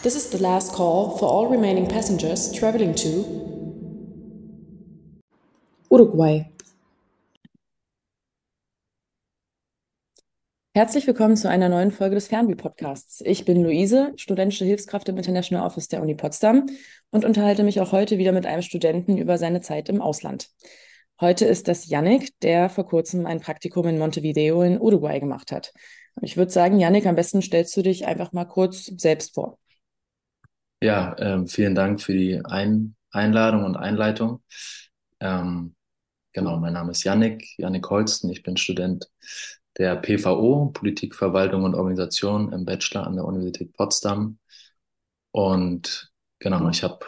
This is the last call for all remaining passengers traveling to Uruguay. Herzlich willkommen zu einer neuen Folge des Fernweh-Podcasts. Ich bin Luise, studentische Hilfskraft im International Office der Uni Potsdam und unterhalte mich auch heute wieder mit einem Studenten über seine Zeit im Ausland. Heute ist das Yannick, der vor kurzem ein Praktikum in Montevideo in Uruguay gemacht hat. Ich würde sagen, Yannick, am besten stellst du dich einfach mal kurz selbst vor. Ja, vielen Dank für die Einladung und Einleitung. Ähm, genau, mein Name ist Yannick Holsten. Ich bin Student der PVO, Politik, Verwaltung und Organisation im Bachelor an der Universität Potsdam. Und genau, ich habe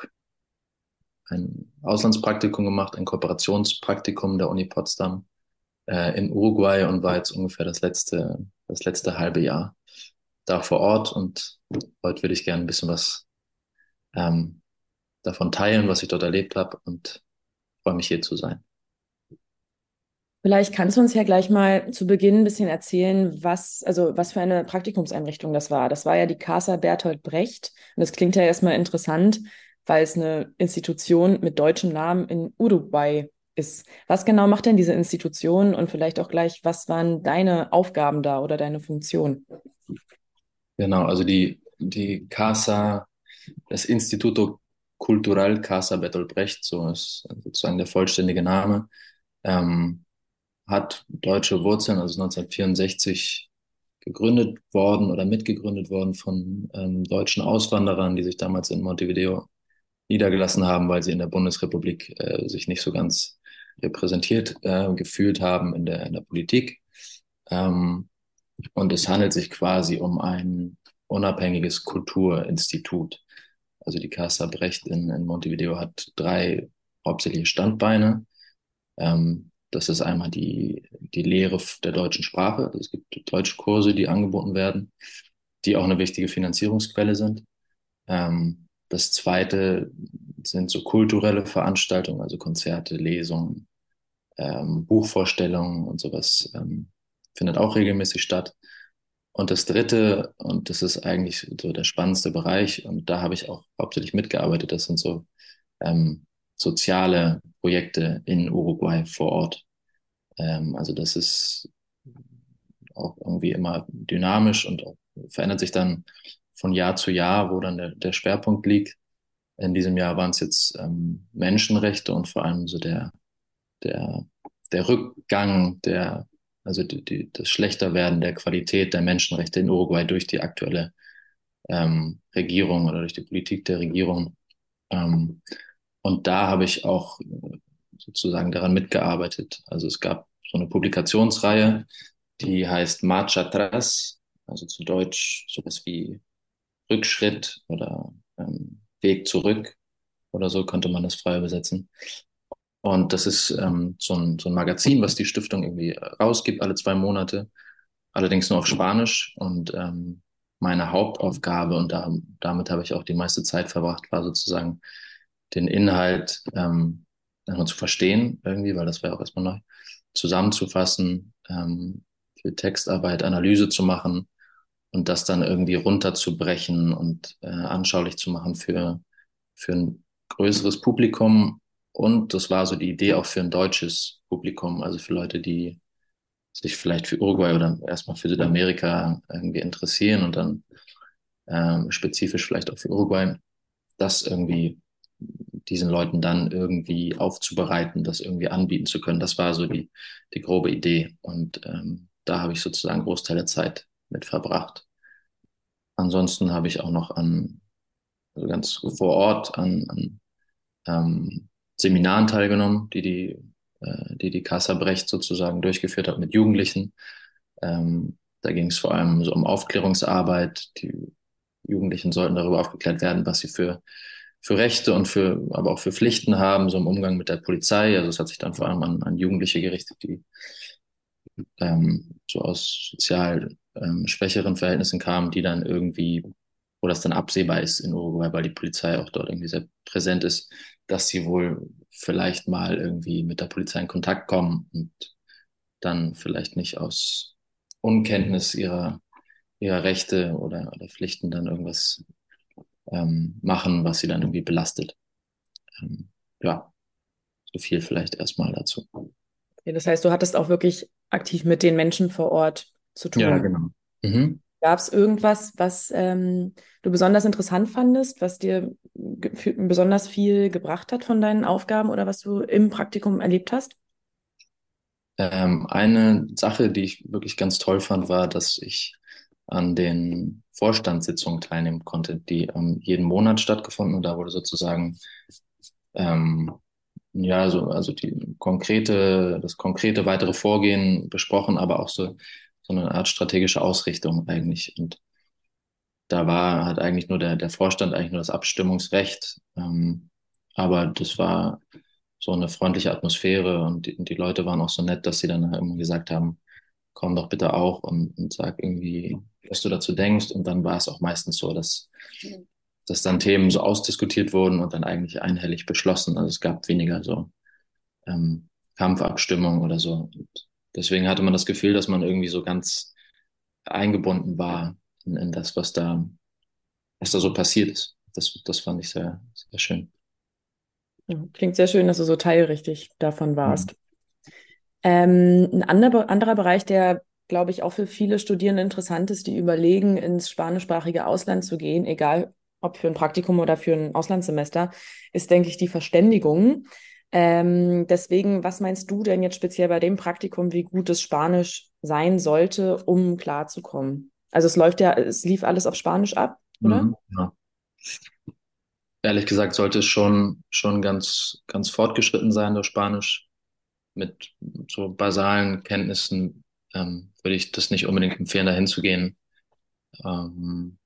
ein Auslandspraktikum gemacht, ein Kooperationspraktikum der Uni Potsdam in Uruguay und war jetzt ungefähr das letzte halbe Jahr da vor Ort. Und heute würde ich gerne ein bisschen was ähm, davon teilen, was ich dort erlebt habe und freue mich hier zu sein. Vielleicht kannst du uns ja gleich mal zu Beginn ein bisschen erzählen, was für eine Praktikumseinrichtung das war. Das war ja die Casa Bertolt Brecht. Und das klingt ja erstmal interessant, weil es eine Institution mit deutschem Namen in Uruguay ist. Was genau macht denn diese Institution und vielleicht auch gleich, was waren deine Aufgaben da oder deine Funktion? Genau, also die Casa, das Instituto Cultural Casa Bertolt Brecht, so ist sozusagen der vollständige Name, ähm, hat deutsche Wurzeln, also 1964 gegründet worden oder mitgegründet worden von deutschen Auswanderern, die sich damals in Montevideo niedergelassen haben, weil sie in der Bundesrepublik sich nicht so ganz repräsentiert gefühlt haben in der Politik. Ähm, und es handelt sich quasi um ein unabhängiges Kulturinstitut. Also die Casa Brecht in Montevideo hat drei hauptsächliche Standbeine. Das ist einmal die Lehre der deutschen Sprache. Also es gibt Deutschkurse, die angeboten werden, die auch eine wichtige Finanzierungsquelle sind. Das zweite sind so kulturelle Veranstaltungen, also Konzerte, Lesungen, Buchvorstellungen und sowas, findet auch regelmäßig statt. Und das dritte, und das ist eigentlich so der spannendste Bereich, und da habe ich auch hauptsächlich mitgearbeitet, das sind so ähm, soziale Projekte in Uruguay vor Ort. Also das ist auch irgendwie immer dynamisch und auch verändert sich dann von Jahr zu Jahr, wo dann der Schwerpunkt liegt. In diesem Jahr waren es jetzt Menschenrechte und vor allem so der, der Rückgang, also das Schlechterwerden der Qualität der Menschenrechte in Uruguay durch die aktuelle Regierung oder durch die Politik der Regierung. Ähm, und da habe ich auch sozusagen daran mitgearbeitet. Also es gab so eine Publikationsreihe, die heißt Marcha Atrás, also zu Deutsch sowas wie Rückschritt oder Weg zurück oder so könnte man das frei übersetzen. Und das ist so ein Magazin, was die Stiftung irgendwie rausgibt, alle 2 Monate, allerdings nur auf Spanisch. Und meine Hauptaufgabe, und damit habe ich auch die meiste Zeit verbracht, war sozusagen den Inhalt erstmal zu verstehen, irgendwie, weil das war ja auch erstmal neu, zusammenzufassen, für Textarbeit, Analyse zu machen und das dann irgendwie runterzubrechen und anschaulich zu machen für ein größeres Publikum. Und das war so die Idee auch für ein deutsches Publikum, also für Leute, die sich vielleicht für Uruguay oder erstmal für Südamerika irgendwie interessieren und dann spezifisch vielleicht auch für Uruguay, das irgendwie diesen Leuten dann irgendwie aufzubereiten, das irgendwie anbieten zu können. Das war so die grobe Idee. Und da habe ich sozusagen einen Großteil der Zeit mit verbracht. Ansonsten habe ich auch noch also ganz vor Ort an Seminaren teilgenommen, die Casa Brecht sozusagen durchgeführt hat mit Jugendlichen. Da ging es vor allem so um Aufklärungsarbeit. Die Jugendlichen sollten darüber aufgeklärt werden, was sie für Rechte und aber auch für Pflichten haben, so im Umgang mit der Polizei. Also es hat sich dann vor allem an Jugendliche gerichtet, die so aus sozial schwächeren Verhältnissen kamen, die dann irgendwie, wo das dann absehbar ist in Uruguay, weil die Polizei auch dort irgendwie sehr präsent ist, dass sie wohl vielleicht mal irgendwie mit der Polizei in Kontakt kommen und dann vielleicht nicht aus Unkenntnis ihrer Rechte oder Pflichten dann irgendwas machen, was sie dann irgendwie belastet. Ähm, ja, so viel vielleicht erstmal dazu. Okay, das heißt, du hattest auch wirklich aktiv mit den Menschen vor Ort zu Ja, tun. genau. Mhm. Gab es irgendwas, was du besonders interessant fandest, was dir besonders viel gebracht hat von deinen Aufgaben oder was du im Praktikum erlebt hast? Eine Sache, die ich wirklich ganz toll fand, war, dass ich an den Vorstandssitzungen teilnehmen konnte, die jeden Monat stattgefunden und da wurde sozusagen ähm, ja, also das konkrete weitere Vorgehen besprochen, aber auch so eine Art strategische Ausrichtung eigentlich. Und da hat eigentlich nur der Vorstand eigentlich nur das Abstimmungsrecht. Aber das war so eine freundliche Atmosphäre und die Leute waren auch so nett, dass sie dann immer gesagt haben, komm doch bitte auch und sag irgendwie, was du dazu denkst. Und dann war es auch meistens so, dass dann Themen so ausdiskutiert wurden und dann eigentlich einhellig beschlossen. Also es gab weniger so ähm, Kampfabstimmung oder so. Und deswegen hatte man das Gefühl, dass man irgendwie so ganz eingebunden war in das, was da so passiert ist. Das fand ich sehr, sehr schön. Ja, klingt sehr schön, dass du so teilrichtig davon Mhm. warst. Ein anderer Bereich, der, glaube ich, auch für viele Studierende interessant ist, die überlegen, ins spanischsprachige Ausland zu gehen, egal ob für ein Praktikum oder für ein Auslandssemester, ist, denke ich, die Verständigung. Deswegen, was meinst du denn jetzt speziell bei dem Praktikum, wie gut das Spanisch sein sollte, um klarzukommen? Also es lief alles auf Spanisch ab, oder? Mhm. Ja. Ehrlich gesagt sollte es schon ganz, ganz fortgeschritten sein, das Spanisch. Mit so basalen Kenntnissen würde ich das nicht unbedingt empfehlen, da hinzugehen. Ähm,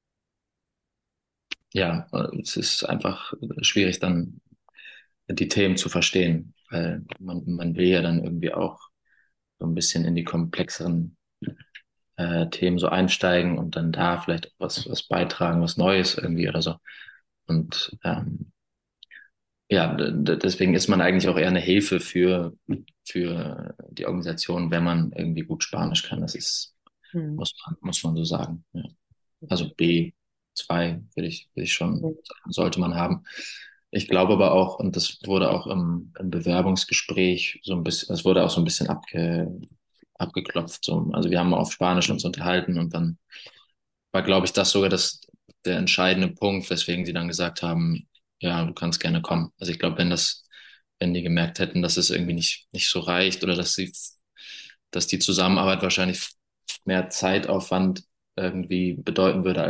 ja, es ist einfach schwierig, dann die Themen zu verstehen, weil man will ja dann irgendwie auch so ein bisschen in die komplexeren Themen so einsteigen und dann da vielleicht was beitragen, was Neues irgendwie oder so. Und ja, deswegen ist man eigentlich auch eher eine Hilfe für die Organisation, wenn man irgendwie gut Spanisch kann. Das ist, Hm. muss man so sagen. Ja. Also B2 würde ich schon sagen, sollte man haben. Ich glaube aber auch, und das wurde auch im Bewerbungsgespräch so ein bisschen, es wurde auch so ein bisschen abgeklopft. So. Also wir haben auf Spanisch uns unterhalten und dann war, glaube ich, das sogar der entscheidende Punkt, weswegen sie dann gesagt haben, ja, du kannst gerne kommen. Also ich glaube, wenn die gemerkt hätten, dass es irgendwie nicht so reicht oder dass die Zusammenarbeit wahrscheinlich mehr Zeitaufwand irgendwie bedeuten würde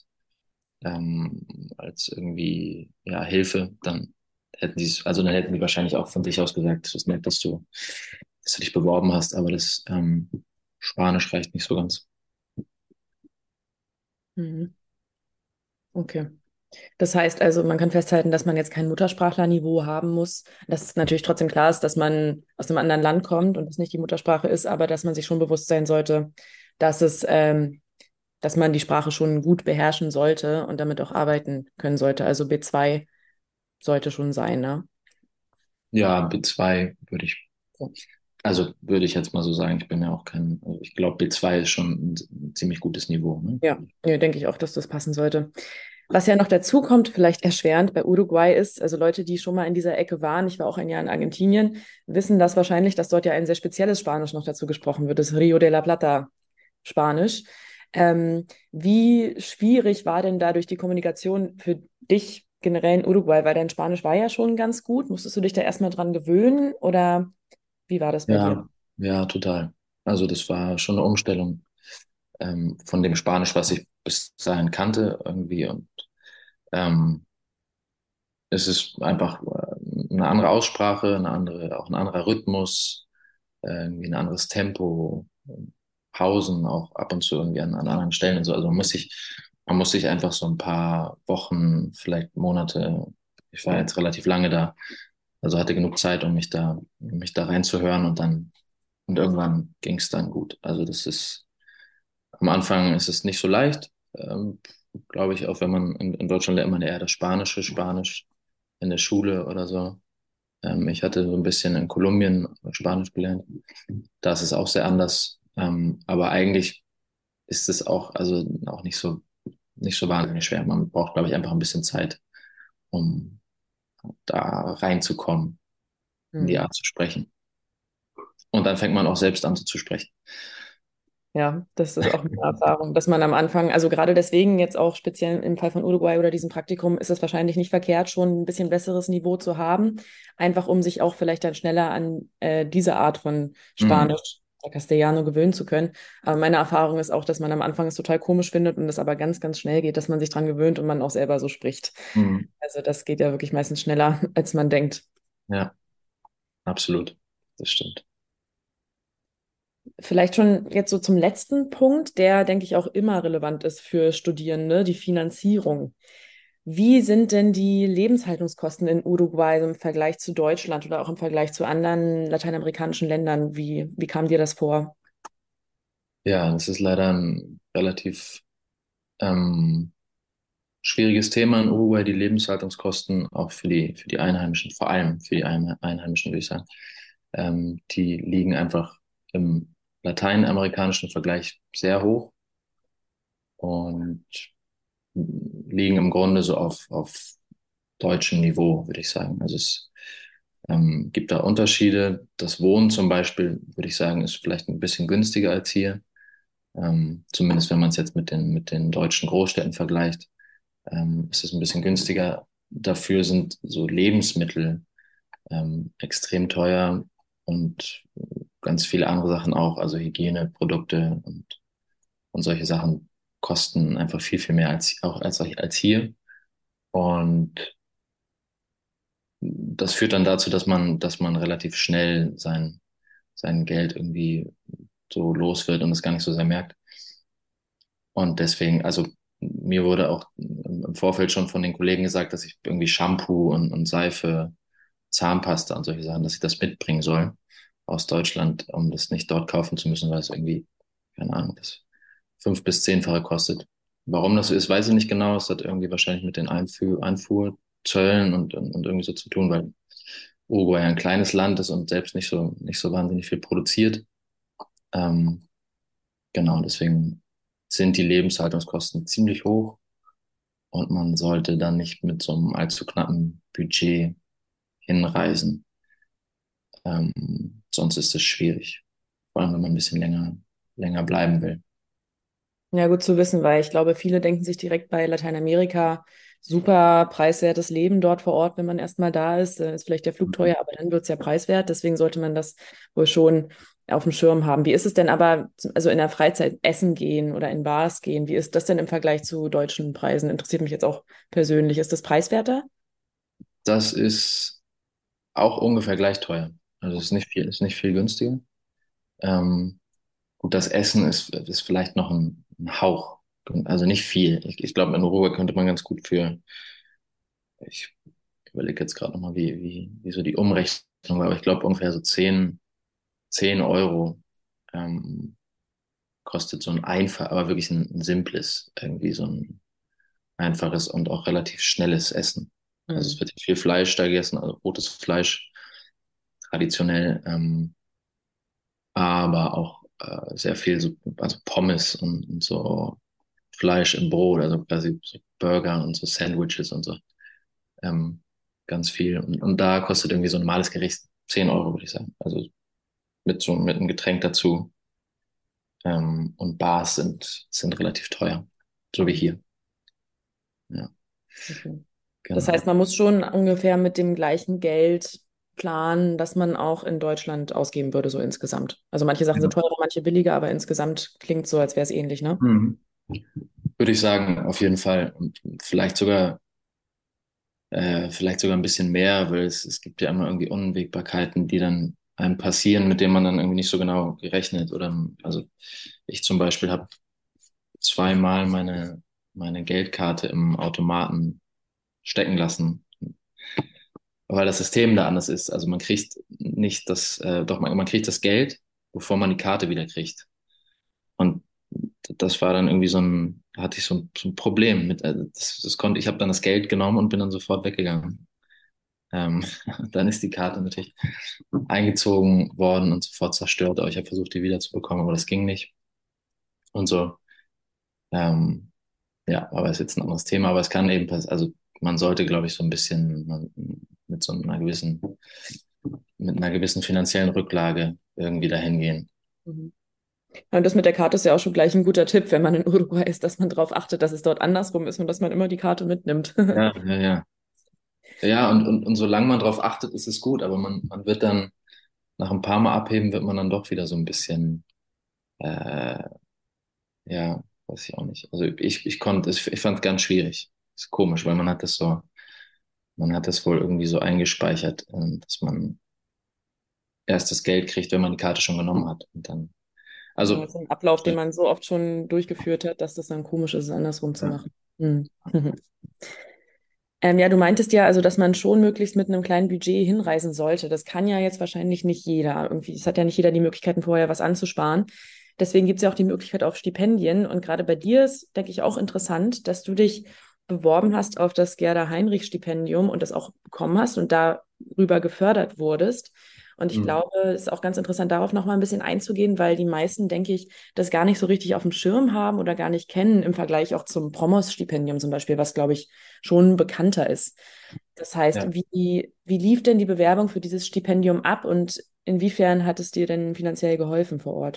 als irgendwie, ja, Hilfe, dann dann hätten die wahrscheinlich auch von sich aus gesagt, es ist nett, dass du dich beworben hast, aber das Spanisch reicht nicht so ganz. Mhm. Okay. Das heißt also, man kann festhalten, dass man jetzt kein Muttersprachlerniveau haben muss. Dass es natürlich trotzdem klar ist, dass man aus einem anderen Land kommt und es nicht die Muttersprache ist, aber dass man sich schon bewusst sein sollte, dass dass man die Sprache schon gut beherrschen sollte und damit auch arbeiten können sollte. Also B2 sollte schon sein, ne? Ja, B2 So. würde ich jetzt mal so sagen, ich bin ja auch also ich glaube, B2 ist schon ein ziemlich gutes Niveau, ne? Ja, ja, denke ich auch, dass das passen sollte. Was ja noch dazu kommt, vielleicht erschwerend bei Uruguay ist, also Leute, die schon mal in dieser Ecke waren, ich war auch ein Jahr in Argentinien, wissen das wahrscheinlich, dass dort ja ein sehr spezielles Spanisch noch dazu gesprochen wird, das Rio de la Plata Spanisch. Wie schwierig war denn dadurch die Kommunikation für dich generell in Uruguay? Weil dein Spanisch war ja schon ganz gut. Musstest du dich da erstmal dran gewöhnen oder wie war das bei dir? Ja, ja, total. Also das war schon eine Umstellung von dem Spanisch, was ich bis dahin kannte irgendwie und ähm, es ist einfach eine andere Aussprache, auch ein anderer Rhythmus, irgendwie ein anderes Tempo, Pausen auch ab und zu irgendwie an anderen Stellen und so. Also man muss sich einfach so ein paar Wochen, vielleicht Monate, ich war jetzt relativ lange da, also hatte genug Zeit, um mich da reinzuhören und irgendwann ging es dann gut. Also am Anfang ist es nicht so leicht, glaube ich, auch wenn man in Deutschland lernt man eher das Spanisch in der Schule oder so. Ich hatte so ein bisschen in Kolumbien Spanisch gelernt. Da ist es auch sehr anders. Aber eigentlich ist es auch, also auch nicht nicht so wahnsinnig schwer. Man braucht, glaube ich, einfach ein bisschen Zeit, um da reinzukommen, in die Hm. Art zu sprechen. Und dann fängt man auch selbst an, so zu sprechen. Ja, das ist auch eine Erfahrung, dass man am Anfang, also gerade deswegen jetzt auch speziell im Fall von Uruguay oder diesem Praktikum, ist es wahrscheinlich nicht verkehrt, schon ein bisschen besseres Niveau zu haben, einfach um sich auch vielleicht dann schneller an diese Art von Mhm. Spanisch oder Castellano gewöhnen zu können. Aber meine Erfahrung ist auch, dass man am Anfang es total komisch findet und es aber ganz, ganz schnell geht, dass man sich dran gewöhnt und man auch selber so spricht. Mhm. Also das geht ja wirklich meistens schneller, als man denkt. Ja, absolut. Das stimmt. Vielleicht schon jetzt so zum letzten Punkt, der, denke ich, auch immer relevant ist für Studierende, die Finanzierung. Wie sind denn die Lebenshaltungskosten in Uruguay so im Vergleich zu Deutschland oder auch im Vergleich zu anderen lateinamerikanischen Ländern? Wie kam dir das vor? Ja, das ist leider ein relativ ähm, schwieriges Thema in Uruguay, die Lebenshaltungskosten, auch für die Einheimischen, vor allem für die Einheimischen, würde ich sagen. Die liegen einfach im lateinamerikanischen Vergleich sehr hoch und liegen im Grunde so auf deutschem Niveau, würde ich sagen. Also es gibt da Unterschiede. Das Wohnen zum Beispiel, würde ich sagen, ist vielleicht ein bisschen günstiger als hier. Zumindest wenn man es jetzt mit den deutschen Großstädten vergleicht, ist es ein bisschen günstiger. Dafür sind so Lebensmittel extrem teuer und ganz viele andere Sachen auch, also Hygieneprodukte und solche Sachen kosten einfach viel, viel mehr als hier. Und das führt dann dazu, dass man relativ schnell sein Geld irgendwie so los wird und es gar nicht so sehr merkt. Und deswegen, also mir wurde auch im Vorfeld schon von den Kollegen gesagt, dass ich irgendwie Shampoo und Seife, Zahnpasta und solche Sachen, dass ich das mitbringen soll aus Deutschland, um das nicht dort kaufen zu müssen, weil es irgendwie, keine Ahnung, das 5- bis 10-fache kostet. Warum das so ist, weiß ich nicht genau. Es hat irgendwie wahrscheinlich mit den Einfuhrzöllen und irgendwie so zu tun, weil Uruguay ein kleines Land ist und selbst nicht so wahnsinnig viel produziert. Ähm, genau, deswegen sind die Lebenshaltungskosten ziemlich hoch und man sollte dann nicht mit so einem allzu knappen Budget hinreisen. Sonst ist es schwierig, vor allem wenn man ein bisschen länger bleiben will. Ja, gut zu wissen, weil ich glaube, viele denken sich direkt bei Lateinamerika, super preiswertes Leben dort vor Ort, wenn man erstmal da ist. Ist vielleicht der Flug teuer, aber dann wird es ja preiswert. Deswegen sollte man das wohl schon auf dem Schirm haben. Wie ist es denn aber, also in der Freizeit essen gehen oder in Bars gehen? Wie ist das denn im Vergleich zu deutschen Preisen? Interessiert mich jetzt auch persönlich. Ist das preiswerter? Das ist auch ungefähr gleich teuer. Also es ist nicht viel günstiger. Ähm, gut, das Essen ist vielleicht noch ein Hauch. Also nicht viel. Ich glaube, in Uruguay könnte man ganz gut ich überlege jetzt gerade nochmal, wie so die Umrechnung war, aber ich glaube ungefähr so 10 Euro ähm, kostet so ein einfach, aber wirklich ein simples, irgendwie so ein einfaches und auch relativ schnelles Essen. Also es Hm. wird viel Fleisch da gegessen, also rotes Fleisch traditionell, aber auch sehr viel so, also Pommes und so Fleisch im Brot, also quasi so Burger und so Sandwiches und so. Ähm, ganz viel. Und da kostet irgendwie so ein normales Gericht 10 Euro, würde ich sagen. Also mit einem Getränk dazu. Und Bars sind relativ teuer. So wie hier. Ja, Okay. Das genau. heißt, man muss schon ungefähr mit dem gleichen Geld planen, das man auch in Deutschland ausgeben würde, so insgesamt. Also manche Sachen sind Ja. teurer, manche billiger, aber insgesamt klingt so, als wäre es ähnlich, ne? Mhm. Würde ich sagen, auf jeden Fall. Und vielleicht sogar ein bisschen mehr, weil es gibt ja immer irgendwie Unwägbarkeiten, die dann einem passieren, mit denen man dann irgendwie nicht so genau gerechnet. Oder also ich zum Beispiel habe zweimal meine Geldkarte im Automaten stecken lassen, weil das System da anders ist. Also man kriegt nicht man kriegt das Geld, bevor man die Karte wieder kriegt. Und das war dann irgendwie da hatte ich so ein Problem mit, das konnte, ich habe dann das Geld genommen und bin dann sofort weggegangen. Ähm, dann ist die Karte natürlich eingezogen worden und sofort zerstört, aber ich habe versucht, die wiederzubekommen, aber das ging nicht. Und so. Ähm, Ja, aber ist jetzt ein anderes Thema, aber es kann eben passieren, also man sollte, glaube ich, so ein bisschen mit so mit einer gewissen finanziellen Rücklage irgendwie dahin gehen. Mhm. Und das mit der Karte ist ja auch schon gleich ein guter Tipp, wenn man in Uruguay ist, dass man darauf achtet, dass es dort andersrum ist und dass man immer die Karte mitnimmt. Ja, ja, ja. Ja, und solange man darauf achtet, ist es gut, aber man wird dann nach ein paar Mal abheben, wird man dann doch wieder so ein bisschen, äh, ja, weiß ich auch nicht. Also ich fand es ganz schwierig. Ist komisch, weil man hat das wohl irgendwie so eingespeichert, dass man erst das Geld kriegt, wenn man die Karte schon genommen hat. Und dann, Ja, also, so ein Ablauf, den man so oft schon durchgeführt hat, dass das dann komisch ist, es andersrum zu ja, machen. Hm. Ja, du meintest ja, also, dass man schon möglichst mit einem kleinen Budget hinreisen sollte. Das kann ja jetzt wahrscheinlich nicht jeder. Irgendwie, es hat ja nicht jeder die Möglichkeiten, vorher was anzusparen. Deswegen gibt es ja auch die Möglichkeit auf Stipendien. Und gerade bei dir ist, denke ich, auch interessant, dass du dich beworben hast auf das Gerda-Heinrich-Stipendium und das auch bekommen hast und darüber gefördert wurdest. Und ich mhm. glaube, es ist auch ganz interessant, darauf nochmal ein bisschen einzugehen, weil die meisten, denke ich, das gar nicht so richtig auf dem Schirm haben oder gar nicht kennen im Vergleich auch zum Promos-Stipendium zum Beispiel, was, glaube ich, schon bekannter ist. Das heißt, Ja. wie lief denn die Bewerbung für dieses Stipendium ab und inwiefern hat es dir denn finanziell geholfen vor Ort?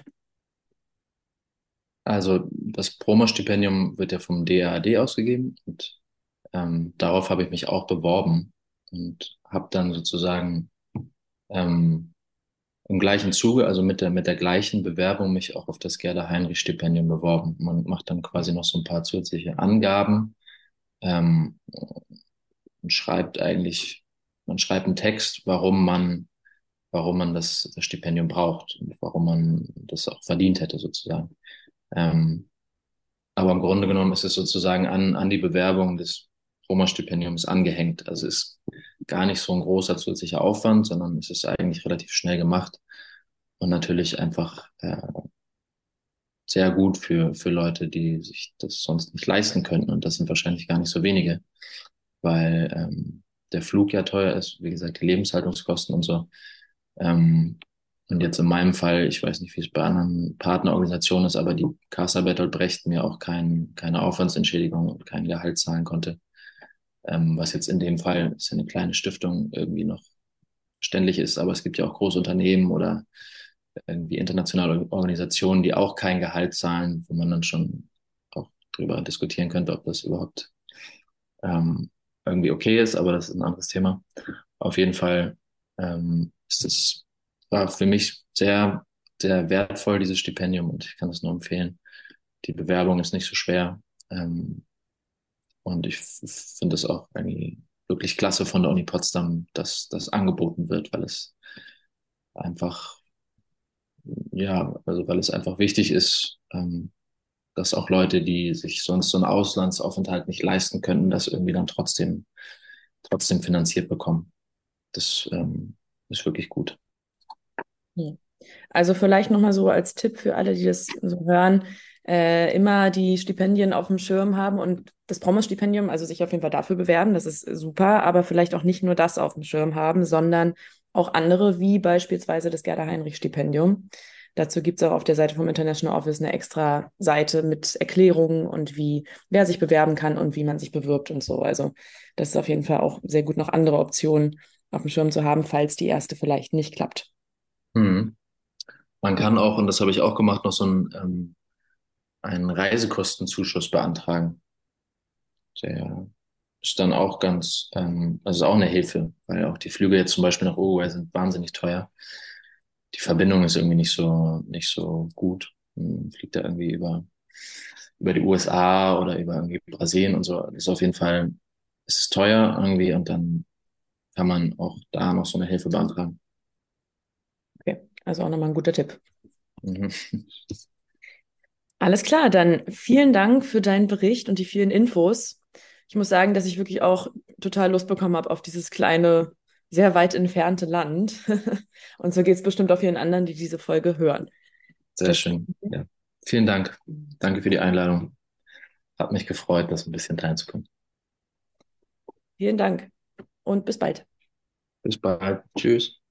Also das Promo-Stipendium wird ja vom DAAD ausgegeben und darauf habe ich mich auch beworben und habe dann sozusagen ähm, im gleichen Zuge, also mit der gleichen Bewerbung, mich auch auf das Gerda-Heinrich-Stipendium beworben. Man macht dann quasi noch so ein paar zusätzliche Angaben und schreibt eigentlich, man schreibt einen Text, warum man das Stipendium braucht und warum man das auch verdient hätte sozusagen. Ähm, aber im Grunde genommen ist es sozusagen an die Bewerbung des Roma-Stipendiums angehängt. Also ist gar nicht so ein großer zusätzlicher Aufwand, sondern es ist eigentlich relativ schnell gemacht und natürlich einfach sehr gut für Leute, die sich das sonst nicht leisten könnten. Und das sind wahrscheinlich gar nicht so wenige, weil der Flug ja teuer ist, wie gesagt, die Lebenshaltungskosten und so. Ähm, und jetzt in meinem Fall, ich weiß nicht, wie es bei anderen Partnerorganisationen ist, aber die Casa Bertolt Brecht mir auch keine Aufwandsentschädigung und kein Gehalt zahlen konnte. Was jetzt in dem Fall ist ja eine kleine Stiftung irgendwie noch ständig ist, aber es gibt ja auch große Unternehmen oder irgendwie internationale Organisationen, die auch kein Gehalt zahlen, wo man dann schon auch drüber diskutieren könnte, ob das überhaupt ähm, irgendwie okay ist, aber das ist ein anderes Thema. Auf jeden Fall war für mich sehr wertvoll, dieses Stipendium, und ich kann es nur empfehlen. Die Bewerbung ist nicht so schwer. Und ich finde es auch irgendwie wirklich klasse von der Uni Potsdam, dass das angeboten wird, weil es einfach, ja, also weil es einfach wichtig ist, dass auch Leute, die sich sonst so einen Auslandsaufenthalt nicht leisten könnten, das irgendwie dann trotzdem finanziert bekommen. Das ist wirklich gut. Ja. Also vielleicht nochmal so als Tipp für alle, die das so hören, immer die Stipendien auf dem Schirm haben und das Promo-Stipendium, also sich auf jeden Fall dafür bewerben, das ist super, aber vielleicht auch nicht nur das auf dem Schirm haben, sondern auch andere, wie beispielsweise das Gerda-Heinrich-Stipendium. Dazu gibt es auch auf der Seite vom International Office eine extra Seite mit Erklärungen und wer sich bewerben kann und wie man sich bewirbt und so. Also das ist auf jeden Fall auch sehr gut, noch andere Optionen auf dem Schirm zu haben, falls die erste vielleicht nicht klappt. Mhm. Man kann auch, und das habe ich auch gemacht, noch so einen Reisekostenzuschuss beantragen. Der ist dann auch also ist auch eine Hilfe, weil auch die Flüge jetzt zum Beispiel nach Uruguay sind wahnsinnig teuer. Die Verbindung ist irgendwie nicht so gut. Man fliegt da irgendwie über die USA oder über irgendwie Brasilien und so. Das ist auf jeden Fall, es ist teuer irgendwie, und dann kann man auch da noch so eine Hilfe beantragen. Okay, also auch nochmal ein guter Tipp. Mhm. Alles klar, dann vielen Dank für deinen Bericht und die vielen Infos. Ich muss sagen, dass ich wirklich auch total Lust bekommen habe auf dieses kleine, sehr weit entfernte Land. Und so geht es bestimmt auch vielen anderen, die diese Folge hören. Sehr schön. Deswegen, Ja. Vielen Dank. Danke für die Einladung. Hat mich gefreut, das ein bisschen teilen zu können. vielen Dank und bis bald. Bis bald. Tschüss.